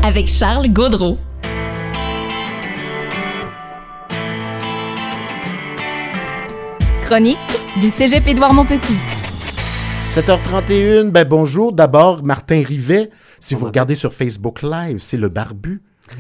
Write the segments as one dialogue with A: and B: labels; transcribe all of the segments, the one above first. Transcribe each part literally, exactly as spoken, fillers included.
A: avec Charles Gaudreault. Chronique du Cégep Édouard-Montpetit.
B: sept heures trente et une, ben bonjour. D'abord, Martin Rivet. Si vous regardez sur Facebook Live, c'est le barbu.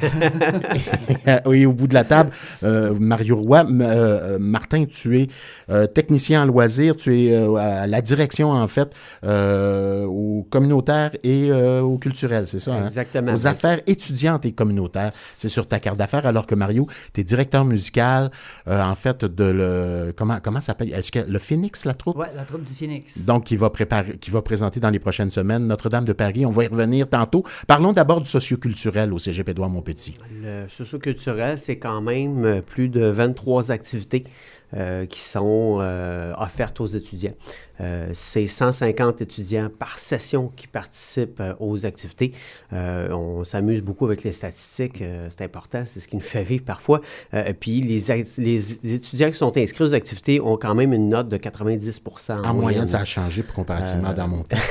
B: Oui, au bout de la table, euh, Mario Roy. Euh, Martin, tu es euh, technicien en loisirs, tu es euh, à la direction, en fait, euh, au communautaire et euh, au culturel, c'est ça? Hein?
C: Exactement.
B: Aux affaires étudiantes et communautaires, c'est sur ta carte d'affaires, alors que Mario, tu es directeur musical, euh, en fait, de le... Comment, comment ça s'appelle? Est-ce que le Phoenix, la troupe?
D: Oui, la troupe du Phoenix.
B: Donc, qui va, préparer, qui va présenter dans les prochaines semaines Notre-Dame de Paris. On va y revenir tantôt. Parlons d'abord du socioculturel au Cégep Édouard-Montpetit.
C: Le socioculturel, c'est quand même plus de vingt-trois activités euh, qui sont euh, offertes aux étudiants. Euh, c'est cent cinquante étudiants par session qui participent euh, aux activités. Euh, on s'amuse beaucoup avec les statistiques, euh, c'est important, c'est ce qui nous fait vivre parfois. Euh, puis les, les étudiants qui sont inscrits aux activités ont quand même une note de quatre-vingt-dix pour cent.
B: En, en moyenne, ça a changé comparativement euh... dans mon temps.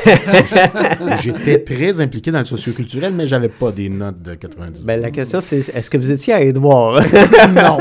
B: J'étais très impliqué dans le socioculturel, mais j'avais pas des notes de quatre-vingt-dix.
C: Ben, la question, c'est est-ce que vous étiez à Édouard?
B: Non.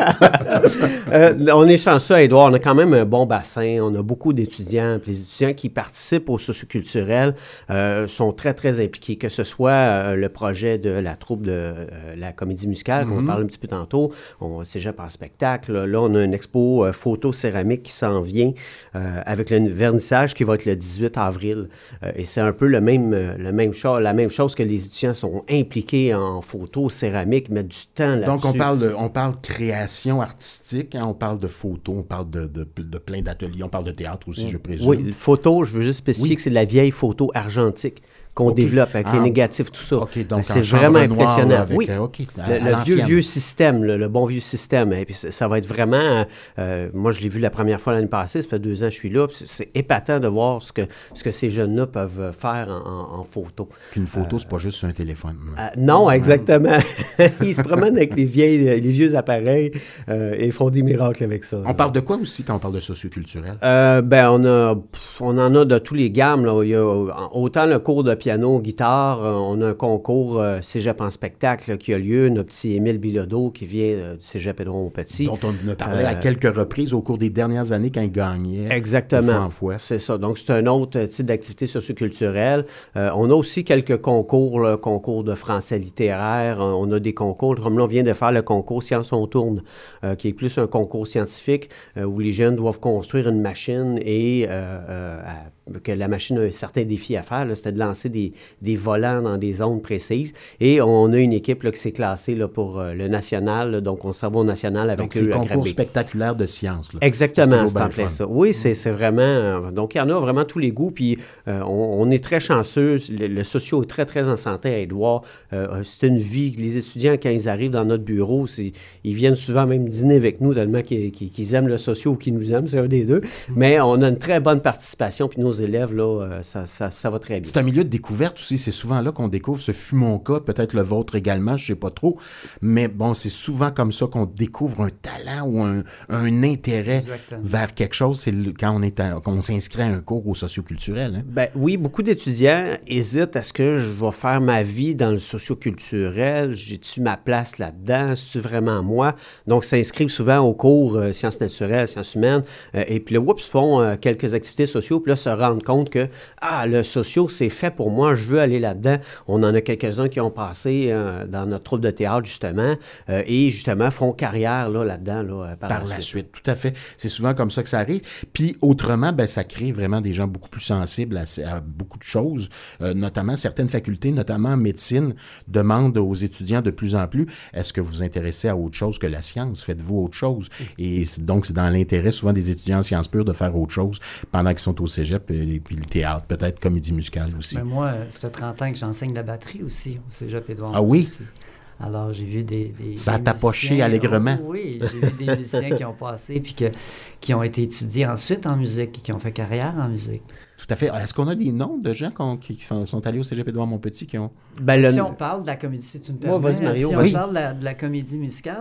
C: euh, on est chanceux à Édouard, on a quand même un bon bassin, on a beaucoup d'étudiants. Puis les étudiants qui participent au socioculturel euh, sont très, très impliqués, que ce soit euh, le projet de la troupe de euh, la comédie musicale, mm-hmm. qu'on parle un petit peu tantôt, on Cégep en spectacle. Là, là, on a une expo euh, photo céramique qui s'en vient euh, avec le vernissage qui va être le dix-huit avril. Euh, et c'est un peu le même, le même cho- la même chose que les étudiants sont impliqués en photo céramique, mettent du temps là-dessus.
B: Donc, on parle de, on parle création artistique, hein, on parle de photo, on parle de, de, de plein d'ateliers, on parle de théâtre aussi, je présume.
C: Oui, photo, je veux juste spécifier oui. que c'est de la vieille photo argentique qu'on okay. développe avec ah, les négatifs, tout ça.
B: Okay, donc
C: c'est vraiment impressionnant.
B: Noir, avec,
C: oui,
B: okay,
C: le, le vieux, vieux système, le, le bon vieux système. Et puis ça, ça va être vraiment... Euh, moi, je l'ai vu la première fois l'année passée, ça fait deux ans que je suis là. C'est, c'est épatant de voir ce que, ce que ces jeunes-là peuvent faire en, en, en photo.
B: Puis une photo, euh, c'est pas juste sur un téléphone.
C: Euh, non, exactement. Ils se promènent avec les, vieilles, les vieux appareils euh, et font des miracles avec ça.
B: On là. parle de quoi aussi quand on parle de socioculturel?
C: Euh, ben, on, a, pff, on en a de tous les gammes. Là. Il y a autant le cours de piano, guitare, euh, on a un concours euh, Cégep en spectacle là, qui a lieu, notre petit Émile Bilodeau qui vient euh, du Cégep Édouard-Montpetit.
B: Dont on a parlé euh, à quelques reprises au cours des dernières années quand il gagnait.
C: Exactement.
B: De fois en fois.
C: C'est ça. Donc, c'est un autre type d'activité socioculturelle. Euh, on a aussi quelques concours, là, concours de français littéraire. On a des concours, comme là, on vient de faire le concours Science on tourne, euh, qui est plus un concours scientifique euh, où les jeunes doivent construire une machine et euh, euh, à que la machine a un certain défi à faire, là, c'était de lancer des, des volants dans des zones précises. Et on a une équipe là, qui s'est classée là, pour euh, le national, là, donc on s'en va au national avec
B: donc,
C: eux.
B: Donc, c'est concours spectaculaire de sciences. Là.
C: Exactement, c'est, c'est en plein ça. Oui, c'est, c'est vraiment... Euh, donc, il y en a vraiment tous les goûts, puis euh, on, on est très chanceux. Le, le socio est très, très en santé à Édouard. Euh, c'est une vie. Les étudiants, quand ils arrivent dans notre bureau, c'est, ils viennent souvent même dîner avec nous, tellement qu'ils, qu'ils aiment le socio ou qu'ils nous aiment, c'est un des deux. Mm-hmm. Mais on a une très bonne participation, puis nos élèves, là, ça, ça, ça va très bien.
B: C'est un milieu de découverte aussi. C'est souvent là qu'on découvre. Ce fut mon cas, peut-être le vôtre également, je ne sais pas trop. Mais bon, c'est souvent comme ça qu'on découvre un talent ou un, un intérêt Exactement. vers quelque chose. C'est le, quand on, est à, quand on s'inscrit à un cours au socioculturel. Hein?
C: Ben, oui, beaucoup d'étudiants hésitent à ce que je vais faire ma vie dans le socioculturel. J'ai-tu ma place là-dedans? C'est-tu vraiment moi? Donc, s'inscrivent souvent au cours euh, sciences naturelles, sciences humaines. Euh, et puis là, oups, font euh, quelques activités sociaux. Puis là, se rendent compte que, ah, le socio, c'est fait pour moi, je veux aller là-dedans. On en a quelques-uns qui ont passé euh, dans notre troupe de théâtre, justement, euh, et justement font carrière là, là-dedans. Là, par
B: par
C: la,
B: la
C: suite.
B: suite. Tout à fait. C'est souvent comme ça que ça arrive. Puis, autrement, ben, ça crée vraiment des gens beaucoup plus sensibles à, à beaucoup de choses, euh, notamment certaines facultés, notamment en médecine, demandent aux étudiants de plus en plus, est-ce que vous vous intéressez à autre chose que la science? Faites-vous autre chose? Et donc, c'est dans l'intérêt souvent des étudiants en sciences pures de faire autre chose pendant qu'ils sont au cégep, et puis le théâtre, peut-être comédie musicale aussi.
D: Mais moi, ça fait trente ans que j'enseigne la batterie aussi au Cégep Édouard.
B: Ah oui?
D: Alors, j'ai vu des... des
B: ça
D: des
B: t'a poché allègrement.
D: Oh, oui, j'ai vu des musiciens qui ont passé puis que, qui ont été étudiés ensuite en musique et qui ont fait carrière en musique.
B: Tout à fait. Est-ce qu'on a des noms de gens qui, qui sont, sont allés au Cégep Édouard-Montpetit qui ont...
D: Ben, le... Si on parle de la comédie, si tu me permets,
C: oh, vas-y, Mario,
D: si
C: oui.
D: on parle de la, de la comédie musicale,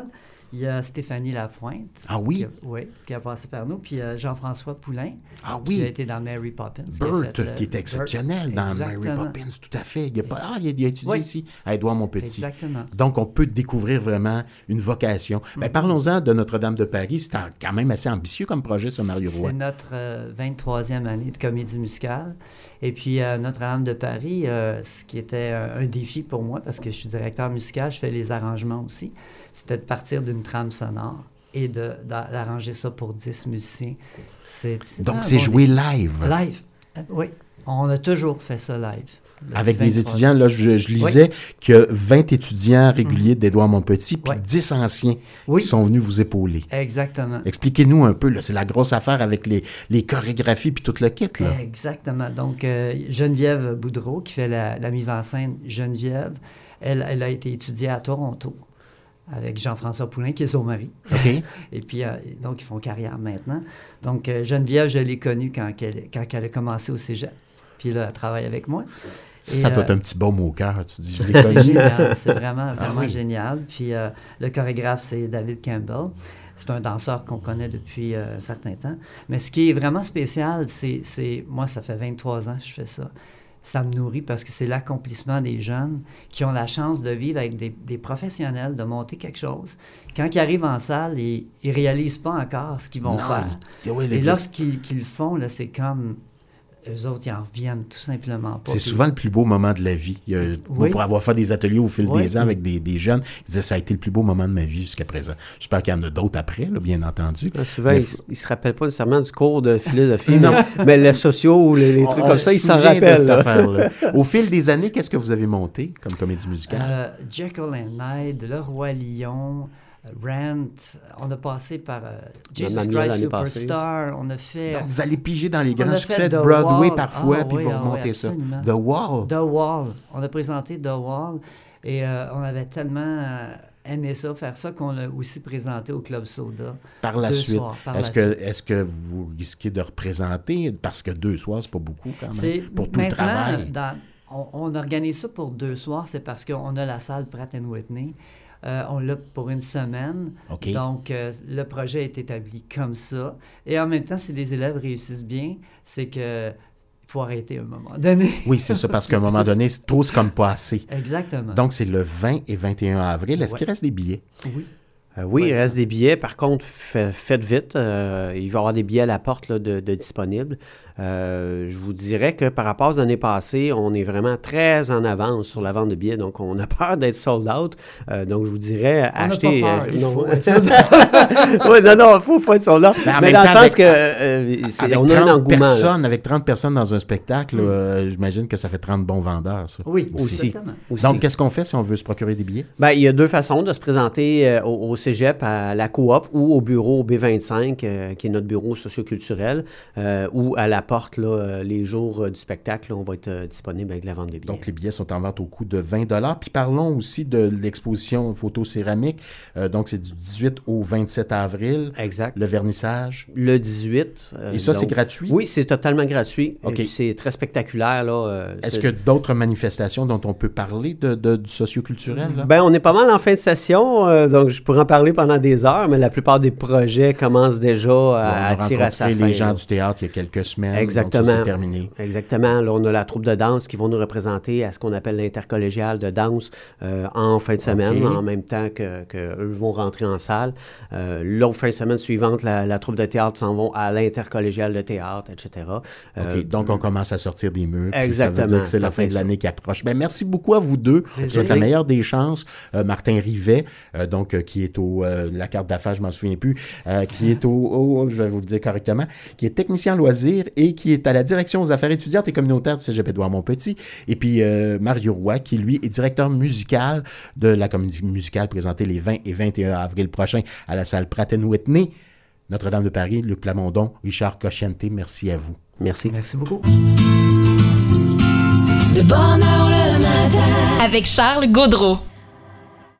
D: Il y a Stéphanie Lapointe.
B: Ah oui?
D: Qui a, oui, qui a passé par nous. Puis euh, Jean-François Poulain.
B: Ah oui?
D: Qui a été dans Mary Poppins.
B: Burt, qui,
D: le,
B: qui est exceptionnel
D: Burt.
B: dans
D: Exactement.
B: Mary Poppins, tout à fait. Il a, pas, ah, il a, il a étudié
D: oui.
B: ici, à Édouard-Montpetit.
D: Exactement.
B: Donc, on peut découvrir vraiment une vocation. Mm-hmm. Ben, parlons-en de Notre-Dame de Paris. C'est quand même assez ambitieux comme projet, ça, Mario Roy.
D: C'est notre euh, vingt-troisième année de comédie musicale. Et puis, euh, Notre-Dame de Paris, euh, ce qui était un, un défi pour moi, parce que je suis directeur musical, je fais les arrangements aussi, c'était de partir d'une trame sonore et de, d'arranger ça pour dix musiciens. C'est, c'est
B: Donc, c'est bon joué défi. live?
D: Live, euh, oui. On a toujours fait ça live.
B: Avec des étudiants, là, je, je lisais oui. qu'il y a vingt étudiants réguliers mmh. d'Édouard-Montpetit, puis oui. dix anciens oui. qui sont venus vous épauler.
D: Exactement.
B: Expliquez-nous un peu, là, c'est la grosse affaire avec les, les chorégraphies puis tout le kit, là.
D: Exactement. Donc, euh, Geneviève Boudreau, qui fait la, la mise en scène, Geneviève, elle, elle a été étudiée à Toronto avec Jean-François Poulain, qui est son mari.
B: OK.
D: Et puis, euh, donc, ils font carrière maintenant. Donc, euh, Geneviève, je l'ai connue quand elle, quand elle a commencé au cégep. Puis là, elle travaille avec moi.
B: Ça, ça doit être euh, un petit baume au cœur, tu dis. Je
D: c'est génial, c'est vraiment, vraiment
B: ah, oui.
D: génial. Puis euh, le chorégraphe, c'est David Campbell. C'est un danseur qu'on connaît depuis euh, un certain temps. Mais ce qui est vraiment spécial, c'est, c'est... Moi, ça fait vingt-trois ans que je fais ça. Ça me nourrit parce que c'est l'accomplissement des jeunes qui ont la chance de vivre avec des, des professionnels, de monter quelque chose. Quand ils arrivent en salle, ils ne réalisent pas encore ce qu'ils vont non, faire. Il... Oui, les... Et lorsqu'ils qu'ils le font, là, c'est comme... Eux autres, ils en reviennent tout simplement pas.
B: C'est souvent le plus beau moment de la vie. Il y a, oui. Moi, pour avoir fait des ateliers au fil oui. des ans avec des, des jeunes, ils disaient ça a été le plus beau moment de ma vie jusqu'à présent. J'espère qu'il y en a d'autres après, là, bien entendu.
C: Ouais, souvent, ils ne se rappellent pas nécessairement du cours de philosophie, non. mais, mais les sociaux ou les, les trucs on, comme on ça, ils s'en rappellent. De cette affaire-là.
B: Au fil des années, qu'est-ce que vous avez monté comme comédie musicale?
D: Euh, Jekyll and Hyde, Le Roi Lion... Rent, on a passé par euh, Jesus Christ Superstar, on a fait...
B: Donc, vous allez piger dans les grands succès de Broadway Wall. parfois, ah, puis oui, vous remontez ah, oui, ça. The Wall.
D: The Wall. On a présenté The Wall et euh, on avait tellement euh, aimé ça, faire ça, qu'on l'a aussi présenté au Club Soda.
B: Par la suite.
D: Soirs, par
B: est-ce,
D: la
B: que,
D: suite.
B: est-ce que vous risquez de représenter, parce que deux soirs, c'est pas beaucoup quand même,
D: c'est,
B: pour tout le travail?
D: Dans, on, on organise ça pour deux soirs, c'est parce qu'on a la salle Pratt and Whitney. Euh, on l'a pour une semaine.
B: Okay.
D: Donc, euh, le projet est établi comme ça. Et en même temps, si les élèves réussissent bien, c'est que il faut arrêter à un moment donné.
B: Oui, c'est ça, parce qu'à un moment donné, c'est trop, c'est comme pas assez.
D: Exactement.
B: Donc, c'est le vingt et vingt et un avril. Est-ce
D: ouais.
B: qu'il reste des billets?
D: Oui.
C: Euh, oui, ouais, il reste des billets. Par contre, fait, faites vite. Euh, il va y avoir des billets à la porte là, de, de disponibles. Euh, je vous dirais que par rapport aux années passées, on est vraiment très en avance sur la vente de billets. Donc, on a peur d'être sold out. Euh, donc, je vous dirais,
D: on
C: achetez...
D: Pas peur,
C: euh,
D: il
C: non.
D: faut être sold out.
C: Oui, non, non, il faut, faut être sold out. Mais, mais dans le sens avec, que euh, c'est,
B: avec
C: on a un engouement.
B: Personnes, avec trente personnes dans un spectacle, mm. euh, j'imagine que ça fait trente bons vendeurs, ça.
D: Oui,
B: aussi.
D: exactement.
B: Aussi. Donc, qu'est-ce qu'on fait si on veut se procurer des billets?
C: Bien, il y a deux façons de se présenter euh, au, au cégep, à la coop ou au bureau B vingt-cinq, euh, qui est notre bureau socioculturel, euh, ou à la porte, là, les jours euh, du spectacle, là, on va être euh, disponible avec la vente de billets.
B: Donc, les billets sont en vente au coût de vingt dollars. Puis parlons aussi de l'exposition photo-céramique. Euh, donc, c'est du dix-huit au vingt-sept avril.
C: Exact.
B: Le vernissage.
C: Le dix-huit.
B: Euh, Et ça, donc, c'est gratuit?
C: Oui, c'est totalement gratuit.
B: Okay.
C: Et puis, c'est très spectaculaire. Là, euh,
B: Est-ce
C: c'est...
B: que d'autres manifestations dont on peut parler de, de, du socioculturel? Là?
C: Bien, on est pas mal en fin de session, euh, donc je pourrais en parler pendant des heures, mais la plupart des projets commencent déjà à,
B: bon,
C: à tirer à sa fin.
B: On a rencontré les gens
C: là.
B: du théâtre il y a quelques semaines.
C: Exactement.
B: Donc ça, c'est terminé.
C: Exactement. Là, on a la troupe de danse qui vont nous représenter à ce qu'on appelle l'intercollégial de danse euh, en fin de semaine, okay. en même temps que, que eux vont rentrer en salle. Euh, l'autre fin de semaine suivante, la, la troupe de théâtre s'en vont à l'intercollégial de théâtre, et cetera.
B: Euh, OK. Donc, on commence à sortir des murs.
C: Exactement.
B: Ça veut dire que c'est la fin de l'année qui approche. Ben, merci beaucoup à vous deux. Je vous souhaite la meilleure des chances. Euh, Martin Rivet, euh, donc, euh, qui est au... Euh, la carte d'affaires, je m'en souviens plus, euh, qui est au, au... Je vais vous le dire correctement, qui est technicien en loisirs et qui est à la direction aux affaires étudiantes et communautaires du cégep Édouard-Montpetit. Et puis, euh, Mario Roy, qui, lui, est directeur musical de la comédie musicale présentée les vingt et vingt et un avril prochains à la salle Pratt and Whitney. Notre-Dame de Paris, Luc Plamondon, Richard Cocciante, merci à vous.
C: Merci.
D: Merci beaucoup.
A: De bonne heure le matin. Avec Charles Gaudreau.